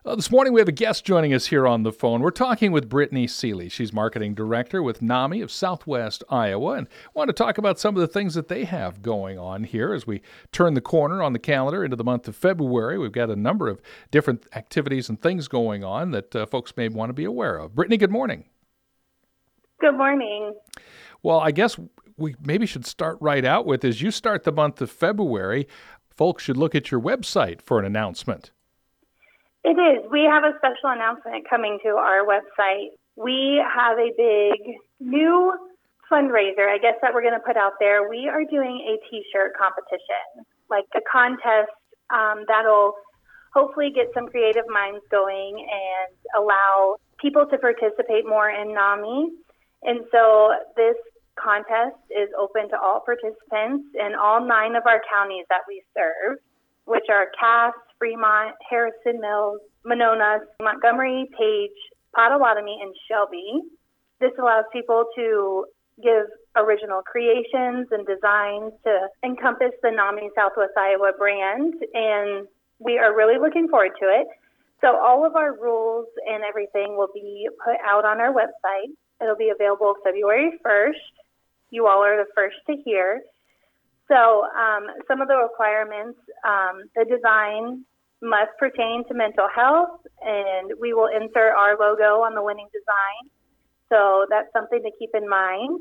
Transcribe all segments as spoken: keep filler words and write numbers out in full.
Uh, this morning we have a guest joining us here on the phone. We're talking with Brittany Seeley. She's marketing director with NAMI of Southwest Iowa, and want to talk about some of the things that they have going on here as we turn the corner on the calendar into the month of February. We've got a number of different activities and things going on that uh, folks may want to be aware of. Brittany, good morning. Good morning. Well, I guess we maybe should start right out with, as you start the month of February, folks should look at your website for an announcement. It is. We have a special announcement coming to our website. We have a big new fundraiser, I guess, that we're going to put out there. We are doing a T-shirt competition, like a contest um, that'll hopefully get some creative minds going and allow people to participate more in NAMI. And so this contest is open to all participants in all nine of our counties that we serve, which are Cass, Fremont, Harrison Mills, Monona, Montgomery, Page, Pottawatomie, and Shelby. This allows people to give original creations and designs to encompass the NAMI Southwest Iowa brand, and we are really looking forward to it. So all of our rules and everything will be put out on our website. It'll be available February first. You all are the first to hear. So um, some of the requirements, um, the design must pertain to mental health, and we will insert our logo on the winning design. So that's something to keep in mind.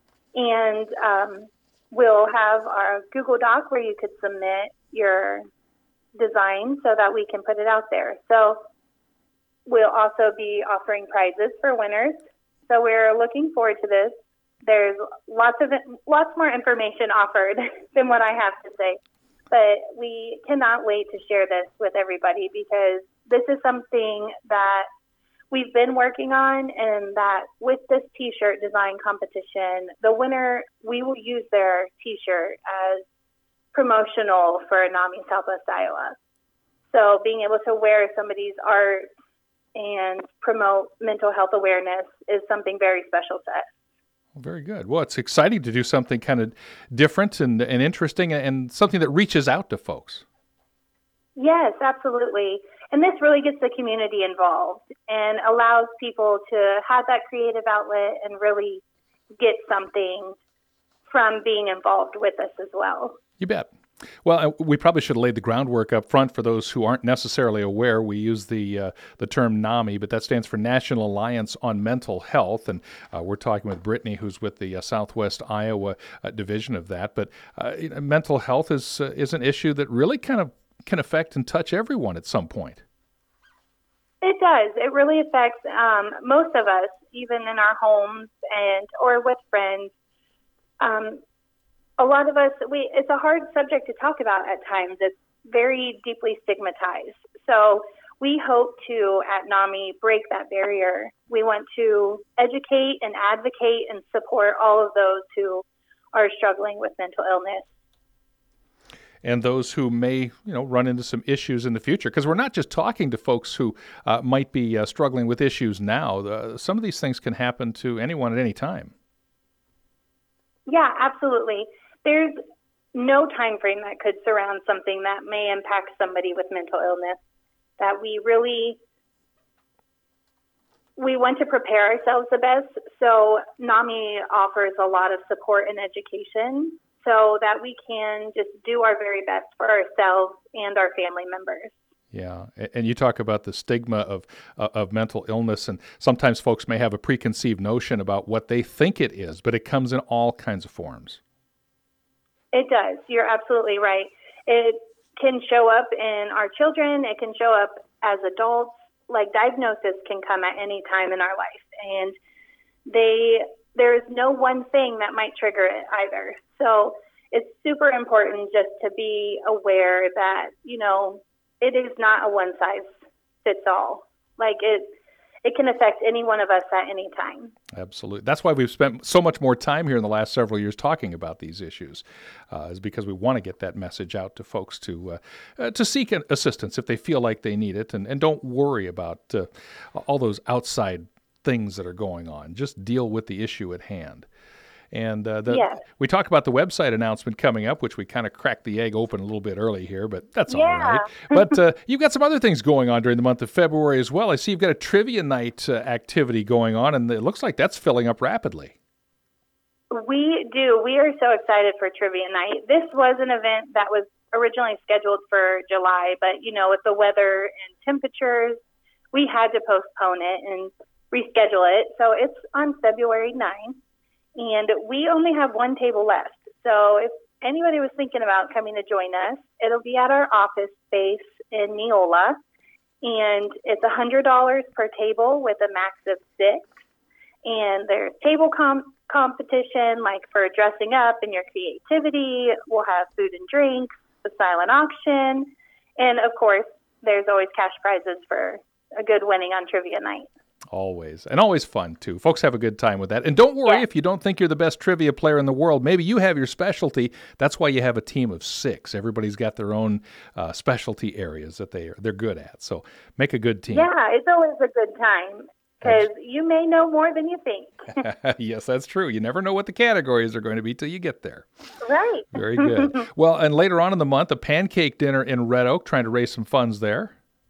And um, we'll have our Google Doc where you could submit your design so that we can put it out there. So we'll also be offering prizes for winners. So we're looking forward to this. There's lots of lots more information offered than what I have to say, but we cannot wait to share this with everybody because this is something that we've been working on, and that with this T-shirt design competition, the winner, we will use their T-shirt as promotional for NAMI Southwest Iowa. So being able to wear somebody's art and promote mental health awareness is something very special to us. Very good. Well, it's exciting to do something kind of different and, and interesting and something that reaches out to folks. Yes, absolutely. And this really gets the community involved and allows people to have that creative outlet and really get something from being involved with us as well. You bet. Well, we probably should have laid the groundwork up front for those who aren't necessarily aware. We use the uh, the term NAMI, but that stands for National Alliance on Mental Health, and uh, we're talking with Brittany, who's with the uh, Southwest Iowa uh, division of that. But uh, you know, mental health is uh, is an issue that really kind of can affect and touch everyone at some point. It does. It really affects um, most of us, even in our homes and or with friends. Um, A lot of us, we it's a hard subject to talk about at times. It's very deeply stigmatized. So we hope to, at NAMI, break that barrier. We want to educate and advocate and support all of those who are struggling with mental illness. And those who may, you know, run into some issues in the future. Because we're not just talking to folks who uh, might be uh, struggling with issues now. Uh, some of these things can happen to anyone at any time. Yeah, absolutely. There's no time frame that could surround something that may impact somebody with mental illness. That we really, we want to prepare ourselves the best. So NAMI offers a lot of support and education so that we can just do our very best for ourselves and our family members. Yeah, and you talk about the stigma of uh, of mental illness, and sometimes folks may have a preconceived notion about what they think it is, but it comes in all kinds of forms. It does. You're absolutely right. It can show up in our children. It can show up as adults. Like, diagnosis can come at any time in our life, and they there is no one thing that might trigger it either. So it's super important just to be aware that, you know, it is not a one size fits all. Like, it it can affect any one of us at any time. Absolutely. That's why we've spent so much more time here in the last several years talking about these issues, uh, is because we want to get that message out to folks to uh, uh, to seek assistance if they feel like they need it, and, and don't worry about uh, all those outside things that are going on. Just deal with the issue at hand. And uh, the, Yes. we talk about the website announcement coming up, which we kind of cracked the egg open a little bit early here, but that's all Yeah. right. But uh, you've got some other things going on during the month of February as well. I see you've got a trivia night uh, activity going on, and it looks like that's filling up rapidly. We do. We are so excited for Trivia Night. This was an event that was originally scheduled for July, but, you know, with the weather and temperatures, we had to postpone it and reschedule it. So it's on February ninth, and we only have one table left. So if anybody was thinking about coming to join us, it'll be at our office space in Neola, and it's one hundred dollars per table with a max of six. And there's table com- competition, like for dressing up and your creativity. We'll have food and drinks, the silent auction, and of course, there's always cash prizes for a good winning on Trivia Night. Always. And always fun, too. Folks have a good time with that. And don't worry Yeah. if you don't think you're the best trivia player in the world. Maybe you have your specialty. That's why you have a team of six. Everybody's got their own uh, specialty areas that they are, they're good at. So make a good team. Yeah, it's always a good time because you may know more than you think. Yes, that's true. You never know what the categories are going to be till you get there. Right. Very good. Well, and later on in the month, a pancake dinner in Red Oak, trying to raise some funds there.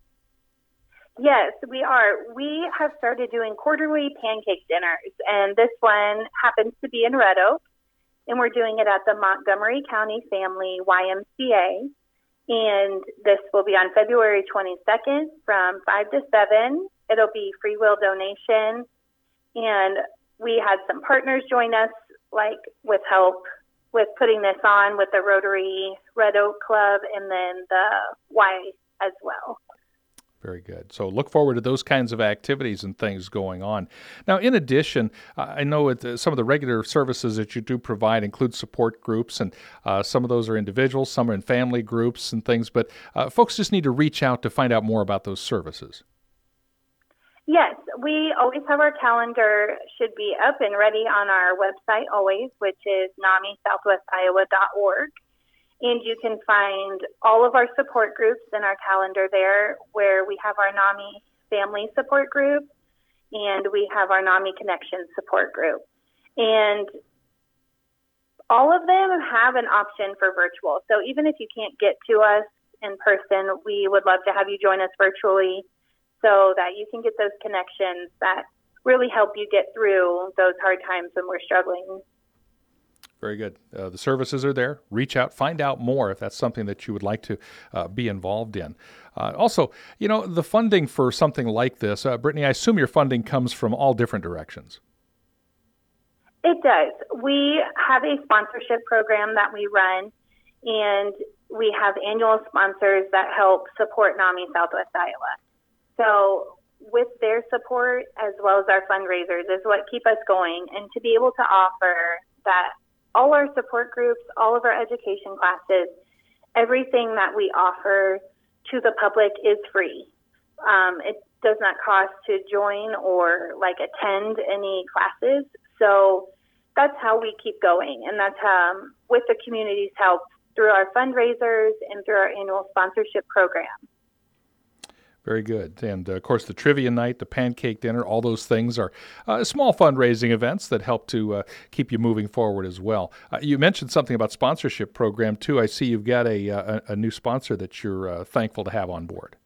Yes, we are. We have started doing quarterly pancake dinners, and this one happens to be in Red Oak, and we're doing it at the Montgomery County Family Y M C A, and this will be on February twenty-second from five to seven. It'll be free will donation, and we had some partners join us, like with help with putting this on with the Rotary Red Oak Club and then the Y as well. Very good. So look forward to those kinds of activities and things going on. Now, in addition, uh, I know it, uh, some of the regular services that you do provide include support groups, and uh, some of those are individuals, some are in family groups and things, but uh, folks just need to reach out to find out more about those services. Yes, we always have our calendar should be up and ready on our website always, which is nami southwest iowa dot org. And you can find all of our support groups in our calendar there, where we have our NAMI Family Support Group and we have our NAMI Connection Support Group. And all of them have an option for virtual. So even if you can't get to us in person, we would love to have you join us virtually so that you can get those connections that really help you get through those hard times when we're struggling. Very good. Uh, the services are there. Reach out, find out more if that's something that you would like to uh, be involved in. Uh, also, you know, the funding for something like this, uh, Brittany, I assume your funding comes from all different directions. It does. We have a sponsorship program that we run, and we have annual sponsors that help support NAMI Southwest Iowa. So with their support, as well as our fundraisers, is what keep us going. And to be able to offer that all our support groups, all of our education classes, everything that we offer to the public is free. Um, it does not cost to join or like attend any classes. So that's how we keep going. And that's um, with the community's help through our fundraisers and through our annual sponsorship program. Very good. And, uh, of course, the trivia night, the pancake dinner, all those things are uh, small fundraising events that help to uh, keep you moving forward as well. Uh, you mentioned something about sponsorship program, too. I see you've got a, a, a new sponsor that you're uh, thankful to have on board.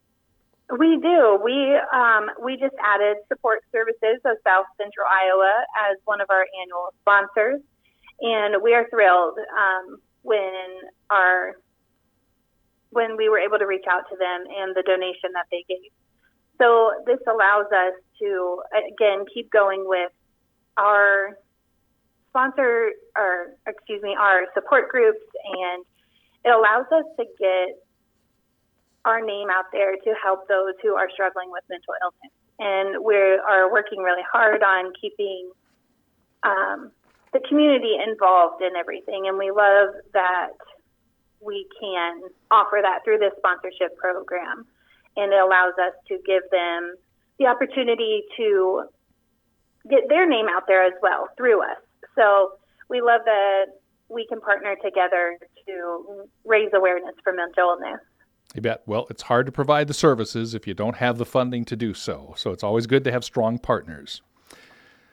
We do. We um, we just added Support Services of South Central Iowa as one of our annual sponsors, and we are thrilled um, when our when we were able to reach out to them and the donation that they gave. So this allows us to, again, keep going with our sponsor, or excuse me, our support groups, and it allows us to get our name out there to help those who are struggling with mental illness. And we are working really hard on keeping um, the community involved in everything, and we love that we can offer that through this sponsorship program. And it allows us to give them the opportunity to get their name out there as well through us. So we love that we can partner together to raise awareness for mental illness. You bet. Well, it's hard to provide the services if you don't have the funding to do so. So it's always good to have strong partners.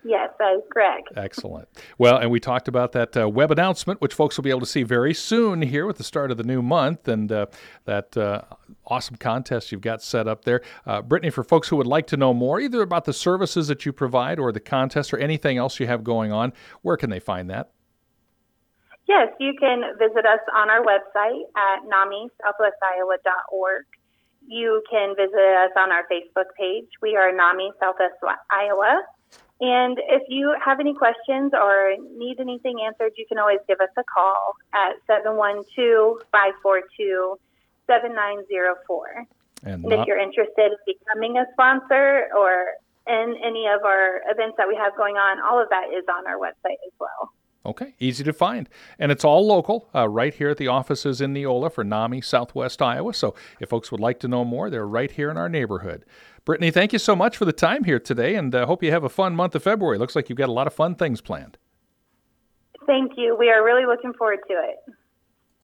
Yes, that is correct. Excellent. Well, and we talked about that uh, web announcement, which folks will be able to see very soon here with the start of the new month, and uh, that uh, awesome contest you've got set up there. Uh, Brittany, for folks who would like to know more, either about the services that you provide or the contest or anything else you have going on, where can they find that? Yes, you can visit us on our website at nami southwest iowa dot org. You can visit us on our Facebook page. We are NAMI Southwest Iowa. And if you have any questions or need anything answered, you can always give us a call at seven one two, five four two, seven nine zero four. And, and if you're interested in becoming a sponsor or in any of our events that we have going on, all of that is on our website as well. Okay, easy to find. And it's all local, uh, right here at the offices in Neola for NAMI Southwest Iowa. So if folks would like to know more, they're right here in our neighborhood. Brittany, thank you so much for the time here today, and uh, hope you have a fun month of February. Looks like you've got a lot of fun things planned. Thank you. We are really looking forward to it.